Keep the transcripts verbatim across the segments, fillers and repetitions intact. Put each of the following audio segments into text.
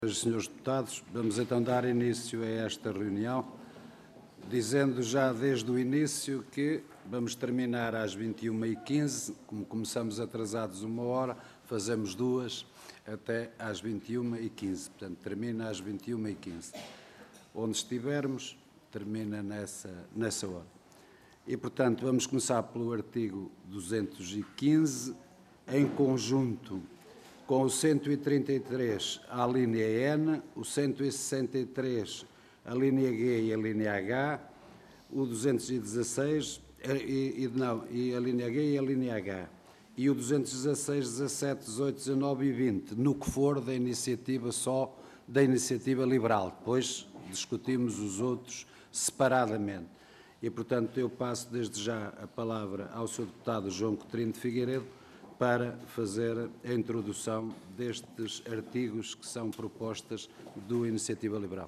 Senhoras e senhores deputados, vamos então dar início a esta reunião, dizendo já desde o início que vamos terminar às vinte e uma e quinze, como começamos atrasados uma hora, fazemos duas até às vinte e uma e quinze, portanto termina às vinte e uma e quinze. Onde estivermos, termina nessa, nessa hora. E, portanto, vamos começar pelo artigo duzentos e quinze, em conjunto com o cento e trinta e três, a linha N, o cento e sessenta e três, a linha G e a linha H, o duzentos e dezasseis, e, e, não, e a linha G e a linha H, e o duzentos e dezasseis, dezassete, dezoito, dezanove e vinte, no que for da iniciativa só da iniciativa liberal. Depois discutimos os outros separadamente. E, portanto, eu passo desde já a palavra ao senhor deputado João Coutinho de Figueiredo para fazer a introdução destes artigos que são propostas do Iniciativa Liberal.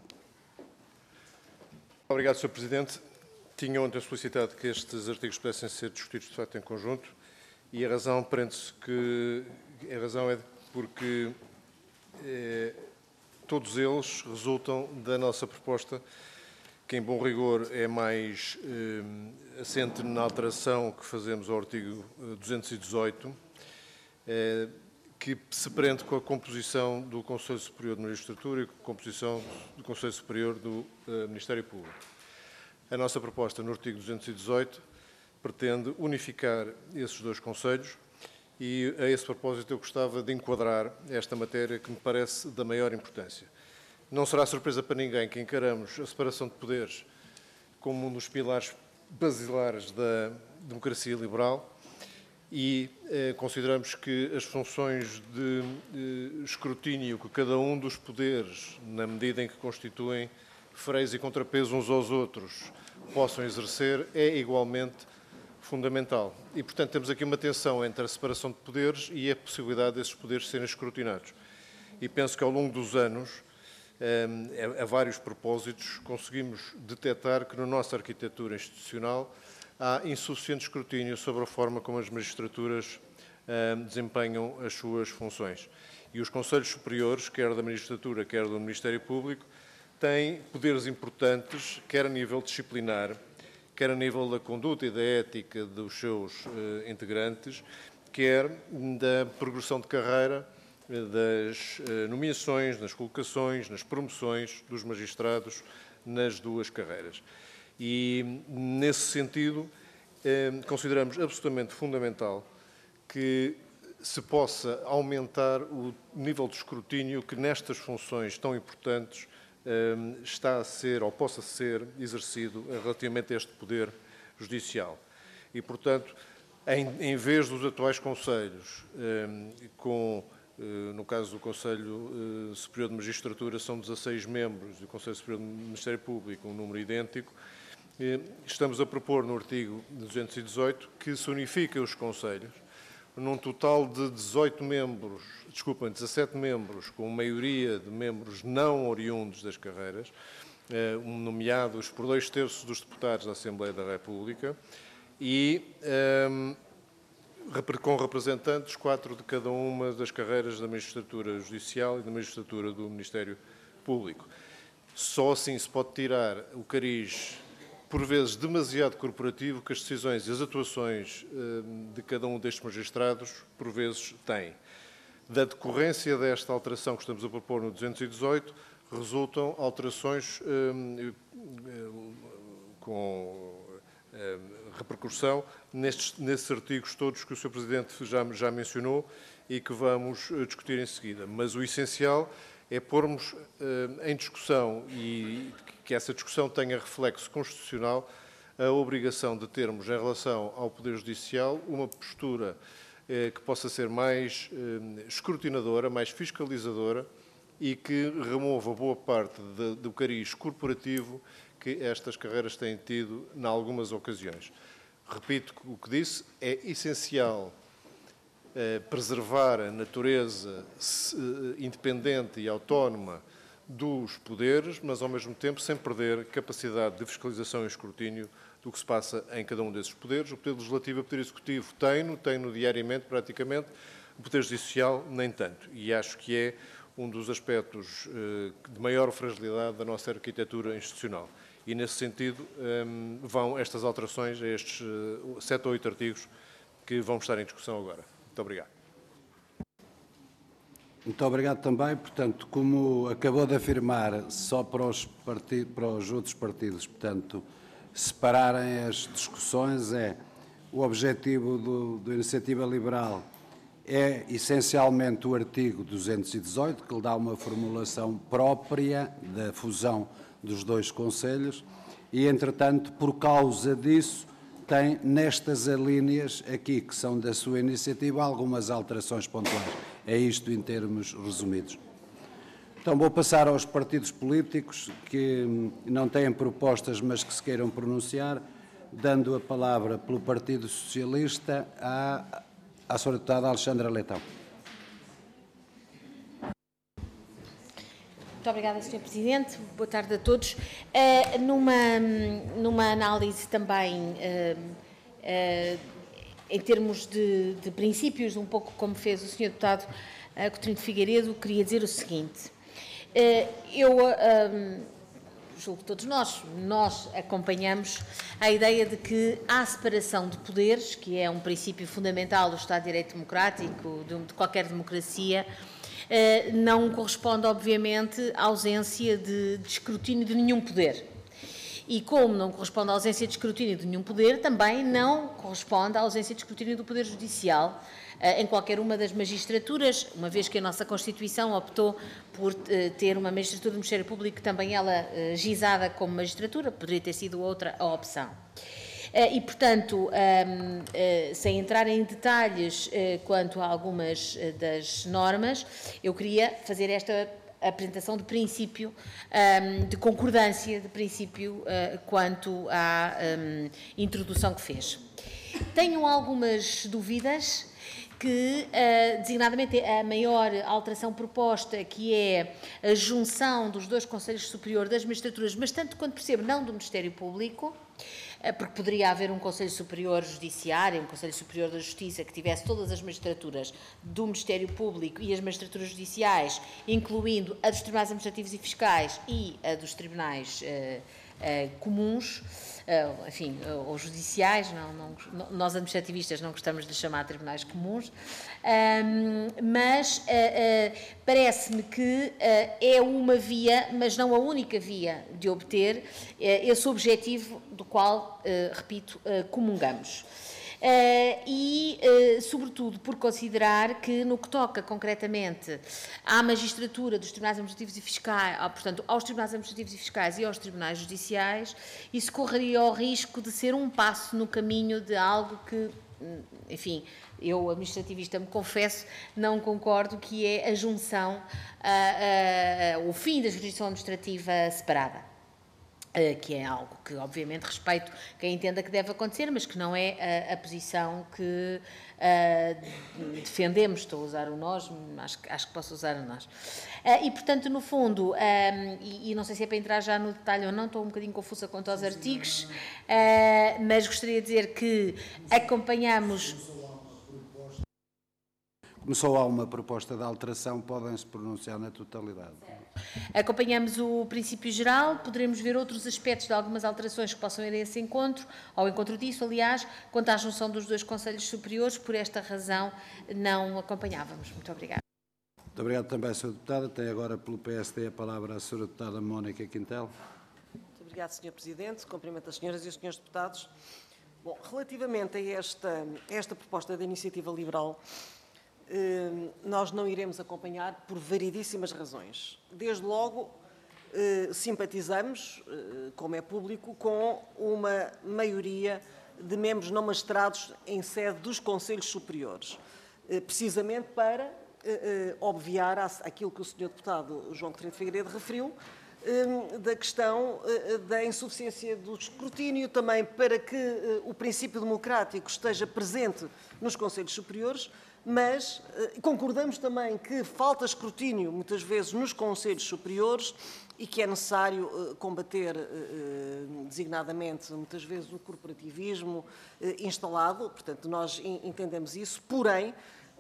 Obrigado, senhor Presidente. Tinha ontem solicitado que estes artigos pudessem ser discutidos de facto em conjunto e a razão prende-se que a razão é porque eh, todos eles resultam da nossa proposta, que em bom rigor é mais eh, assente na alteração que fazemos ao artigo duzentos e dezoito, eh, que se prende com a composição do Conselho Superior de Magistratura e com a composição do Conselho Superior do eh, Ministério Público. A nossa proposta no artigo duzentos e dezoito pretende unificar esses dois conselhos e, a esse propósito, eu gostava de enquadrar esta matéria que me parece da maior importância. Não será surpresa para ninguém que encaramos a separação de poderes como um dos pilares basilares da democracia liberal e eh, consideramos que as funções de eh, escrutínio que cada um dos poderes, na medida em que constituem freios e contrapesos uns aos outros, possam exercer, é igualmente fundamental. E, portanto, temos aqui uma tensão entre a separação de poderes e a possibilidade desses poderes serem escrutinados. E penso que, ao longo dos anos, a vários propósitos, conseguimos detectar que na nossa arquitetura institucional há insuficiente escrutínio sobre a forma como as magistraturas desempenham as suas funções. E os Conselhos Superiores, quer da Magistratura, quer do Ministério Público, têm poderes importantes, quer a nível disciplinar, quer a nível da conduta e da ética dos seus integrantes, quer da progressão de carreira, das nomeações, nas colocações, nas promoções dos magistrados nas duas carreiras. E, nesse sentido, consideramos absolutamente fundamental que se possa aumentar o nível de escrutínio que nestas funções tão importantes está a ser, ou possa ser, exercido relativamente a este poder judicial. E, portanto, em, em vez dos atuais conselhos, com no caso do Conselho Superior de Magistratura, são dezasseis membros, e o Conselho Superior do Ministério Público, um número idêntico. Estamos a propor, no artigo duzentos e dezoito, que se unifiquem os conselhos, num total de dezoito membros, desculpem, dezassete membros, com maioria de membros não oriundos das carreiras, nomeados por dois terços dos deputados da Assembleia da República, e com representantes, quatro de cada uma das carreiras da Magistratura Judicial e da Magistratura do Ministério Público. Só assim se pode tirar o cariz, por vezes demasiado corporativo, que as decisões e as atuações de cada um destes magistrados, por vezes, têm. Da decorrência desta alteração que estamos a propor no duzentos e dezoito, resultam alterações com repercussão nestes, nesses artigos todos que o senhor Presidente já, já mencionou e que vamos discutir em seguida. Mas o essencial é pormos eh, em discussão e que essa discussão tenha reflexo constitucional a obrigação de termos, em relação ao Poder Judicial, uma postura eh, que possa ser mais eh, escrutinadora, mais fiscalizadora e que remova boa parte de, do cariz corporativo que estas carreiras têm tido em algumas ocasiões. Repito o que disse, é essencial eh, preservar a natureza se, independente e autónoma dos poderes, mas ao mesmo tempo sem perder capacidade de fiscalização e escrutínio do que se passa em cada um desses poderes. O Poder Legislativo e o Poder Executivo têm-no, têm-no diariamente, praticamente, o Poder Judicial nem tanto. E acho que é um dos aspectos de maior fragilidade da nossa arquitetura institucional. E, nesse sentido, vão estas alterações a estes sete ou oito artigos que vão estar em discussão agora. Muito obrigado. Muito obrigado também. Portanto, como acabou de afirmar, só para os, partidos, para os outros partidos, portanto, separarem as discussões, é o objetivo do, do Iniciativa Liberal é essencialmente o artigo duzentos e dezoito, que lhe dá uma formulação própria da fusão dos dois conselhos e, entretanto, por causa disso, tem nestas alíneas aqui, que são da sua iniciativa, algumas alterações pontuais. É isto em termos resumidos. Então vou passar aos partidos políticos que não têm propostas, mas que se queiram pronunciar, dando a palavra pelo Partido Socialista à, à senhora deputada Alexandra Leitão. Muito obrigada, senhor Presidente. Boa tarde a todos. Uh, numa, numa análise também, uh, uh, em termos de, de princípios, um pouco como fez o senhor deputado uh, Coutinho de Figueiredo, queria dizer o seguinte. Uh, eu uh, julgo que todos nós, nós acompanhamos a ideia de que há separação de poderes, que é um princípio fundamental do Estado de Direito Democrático, de, de qualquer democracia. Uh, não corresponde, obviamente, à ausência de, de escrutínio de nenhum poder. E como não corresponde à ausência de escrutínio de nenhum poder, também não corresponde à ausência de escrutínio do Poder Judicial uh, em qualquer uma das magistraturas, uma vez que a nossa Constituição optou por uh, ter uma magistratura do Ministério Público, também ela uh, gizada como magistratura, poderia ter sido outra a opção. E, portanto, sem entrar em detalhes quanto a algumas das normas, eu queria fazer esta apresentação de princípio, de concordância de princípio quanto à introdução que fez. Tenho algumas dúvidas que, designadamente, a maior alteração proposta, que é a junção dos dois Conselhos Superiores das Magistraturas, mas tanto quanto percebo, não do Ministério Público, porque poderia haver um Conselho Superior Judiciário, um Conselho Superior da Justiça, que tivesse todas as magistraturas do Ministério Público e as magistraturas judiciais, incluindo a dos Tribunais Administrativos e Fiscais e a dos Tribunais uh, uh, Comuns, uh, enfim, uh, ou judiciais, não, não, nós administrativistas não gostamos de chamar Tribunais Comuns, um, mas uh, uh, parece-me que uh, é uma via, mas não a única via de obter uh, esse objetivo do qual, uh, repito, uh, comungamos. Uh, e, uh, sobretudo, por considerar que, no que toca concretamente à magistratura dos Tribunais Administrativos e Fiscais, ah, portanto, aos Tribunais Administrativos e Fiscais e aos Tribunais Judiciais, isso correria o risco de ser um passo no caminho de algo que, enfim, eu, administrativista, me confesso, não concordo, que é a junção, uh, uh, o fim da jurisdição administrativa separada. Uh, que é algo que, obviamente, respeito quem entenda que deve acontecer, mas que não é a, a posição que uh, defendemos. Estou a usar o nós, acho, acho que posso usar o nós. Uh, e, portanto, no fundo, um, e, e não sei se é para entrar já no detalhe ou não, estou um bocadinho confusa quanto aos artigos, uh, mas gostaria de dizer que acompanhamos... Começou a uma proposta de alteração, podem-se pronunciar na totalidade. Acompanhamos o princípio geral, poderemos ver outros aspectos de algumas alterações que possam ir a esse encontro, ao encontro disso, aliás, quanto à junção dos dois Conselhos Superiores, por esta razão não acompanhávamos. Muito obrigada. Muito obrigado também, senhora Deputada. Tem agora pelo P S D a palavra a senhora Deputada Mónica Quintel. Muito obrigado, senhor Presidente. Cumprimento as senhoras e os senhores deputados. Bom, relativamente a esta, a esta proposta da Iniciativa Liberal, nós não iremos acompanhar por variedíssimas razões. Desde logo, simpatizamos, como é público, com uma maioria de membros não magistrados em sede dos Conselhos Superiores, precisamente para obviar aquilo que o senhor deputado João Coutinho de Figueiredo referiu, da questão da insuficiência do escrutínio, também para que o princípio democrático esteja presente nos Conselhos Superiores, mas concordamos também que falta escrutínio, muitas vezes, nos Conselhos Superiores e que é necessário combater, designadamente, muitas vezes, o corporativismo instalado. Portanto, nós entendemos isso, porém,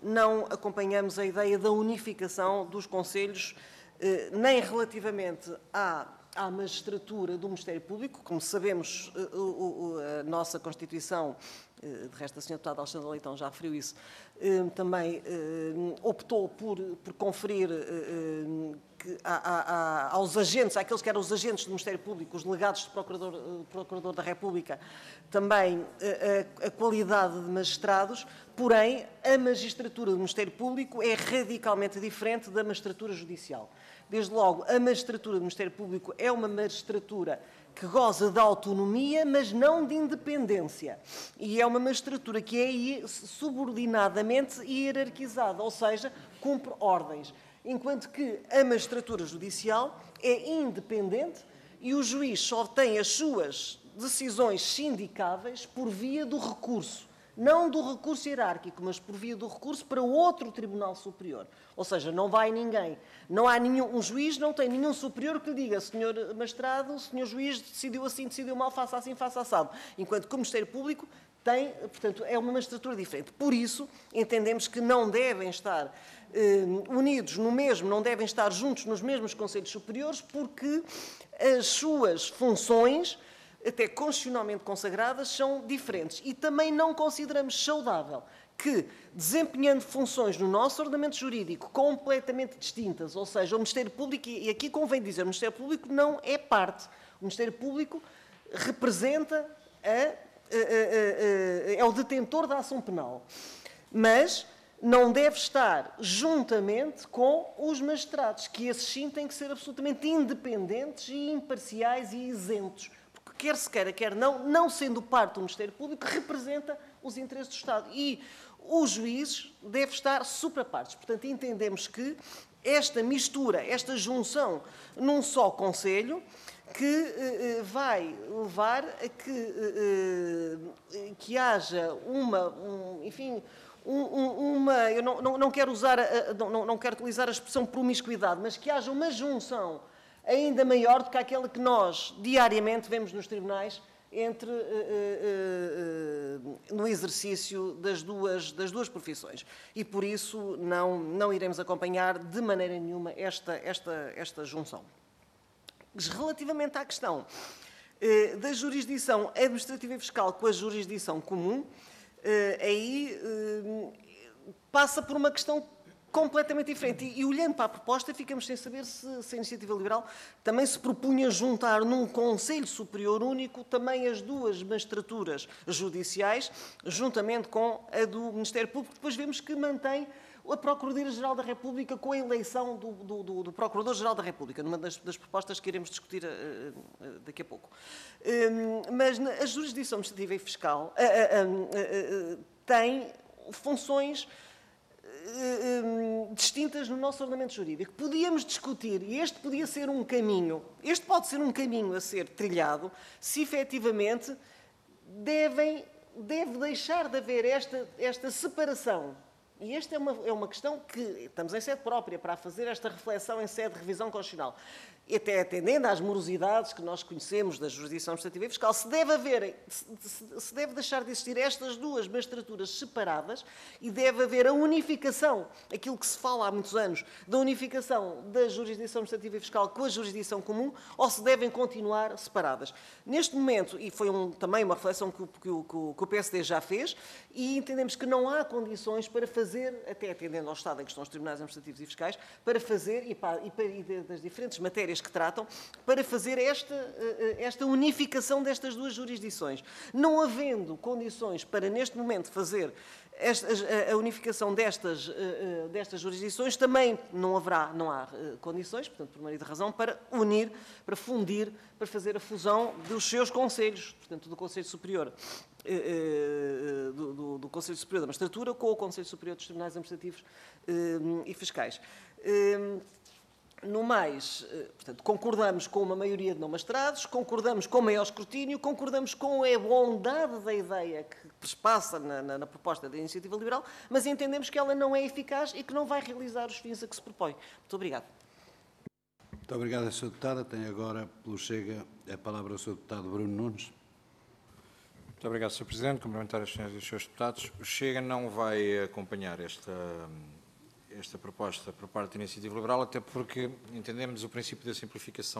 não acompanhamos a ideia da unificação dos conselhos, nem relativamente à, à magistratura do Ministério Público. Como sabemos, a nossa Constituição, de resto a senhora deputada Alexandra Leitão já referiu isso, também optou por, por conferir que a, a, a, aos agentes, àqueles que eram os agentes do Ministério Público, os delegados do Procurador, Procurador da República, também a, a qualidade de magistrados, porém a magistratura do Ministério Público é radicalmente diferente da magistratura judicial. Desde logo, a magistratura do Ministério Público é uma magistratura que goza de autonomia, mas não de independência. E é uma magistratura que é subordinadamente hierarquizada, ou seja, cumpre ordens. Enquanto que a magistratura judicial é independente e o juiz só tem as suas decisões sindicáveis por via do recurso. Não do recurso hierárquico, mas por via do recurso para outro Tribunal Superior. Ou seja, não vai ninguém. Não há nenhum, um juiz não tem nenhum superior que lhe diga: senhor magistrado, senhor juiz, decidiu assim, decidiu mal, faça assim, faça assado. Enquanto que o Ministério Público tem, portanto, é uma magistratura diferente. Por isso, entendemos que não devem estar eh, unidos no mesmo, não devem estar juntos nos mesmos Conselhos Superiores, porque as suas funções, até constitucionalmente consagradas, são diferentes. E também não consideramos saudável que, desempenhando funções no nosso ordenamento jurídico completamente distintas, ou seja, o Ministério Público, e aqui convém dizer, o Ministério Público não é parte. O Ministério Público representa, a, a, a, a, é o detentor da ação penal, mas não deve estar juntamente com os magistrados, que esses sim têm que ser absolutamente independentes e imparciais e isentos. Quer se queira, quer não, não sendo parte do Ministério Público, representa os interesses do Estado. E os juízes devem estar suprapartes. Portanto, entendemos que esta mistura, esta junção num só Conselho, que eh, vai levar a que, eh, que haja uma, um, enfim, um, um, uma, eu não, não, não quero usar, a, não, não quero utilizar a expressão promiscuidade, mas que haja uma junção ainda maior do que aquela que nós diariamente vemos nos tribunais entre, uh, uh, uh, no exercício das duas, das duas profissões. E por isso não, não iremos acompanhar de maneira nenhuma esta, esta, esta junção. Relativamente à questão uh, da jurisdição administrativa e fiscal com a jurisdição comum, uh, aí uh, passa por uma questão completamente diferente. E, e olhando para a proposta, ficamos sem saber se, se a Iniciativa Liberal também se propunha juntar num Conselho Superior Único também as duas magistraturas judiciais, juntamente com a do Ministério Público. Depois vemos que mantém a Procuradoria-Geral da República com a eleição do, do, do, do Procurador-Geral da República, numa das, das propostas que iremos discutir uh, uh, daqui a pouco. Um, mas na, a jurisdição administrativa e fiscal uh, uh, uh, uh, tem funções distintas no nosso ordenamento jurídico. Podíamos discutir, e este podia ser um caminho, este pode ser um caminho a ser trilhado, se efetivamente devem, deve deixar de haver esta, esta separação. E esta é uma, é uma questão que estamos em sede própria para fazer esta reflexão em sede de revisão constitucional. E até atendendo às morosidades que nós conhecemos da jurisdição administrativa e fiscal, se deve haver, se, se deve deixar de existir estas duas magistraturas separadas e deve haver a unificação, aquilo que se fala há muitos anos, da unificação da jurisdição administrativa e fiscal com a jurisdição comum, ou se devem continuar separadas. Neste momento, e foi um, também uma reflexão que o, que, o, que o P S D já fez, e entendemos que não há condições para fazer, até atendendo ao estado em que estão os tribunais administrativos e fiscais, para fazer, e, para, e, para, e das diferentes matérias que tratam, para fazer esta, esta unificação destas duas jurisdições. Não havendo condições para, neste momento, fazer esta, a unificação destas, destas jurisdições, também não haverá, não há condições, portanto, por maioria de razão, para unir, para fundir, para fazer a fusão dos seus conselhos, portanto, do Conselho Superior, do, do, do Conselho Superior da Magistratura com o Conselho Superior dos Tribunais Administrativos e Fiscais. No mais, portanto, concordamos com uma maioria de não magistrados, concordamos com maior escrutínio, concordamos com a bondade da ideia que perspassa na, na, na proposta da Iniciativa Liberal, mas entendemos que ela não é eficaz e que não vai realizar os fins a que se propõe. Muito obrigado. Muito obrigado, senhora Deputada. Tem agora, pelo Chega, a palavra o senhor Deputado Bruno Nunes. Muito obrigado, senhor Presidente. Cumprimentar as senhoras e os senhores deputados. O Chega não vai acompanhar esta, esta proposta por parte da Iniciativa Liberal, até porque entendemos o princípio da simplificação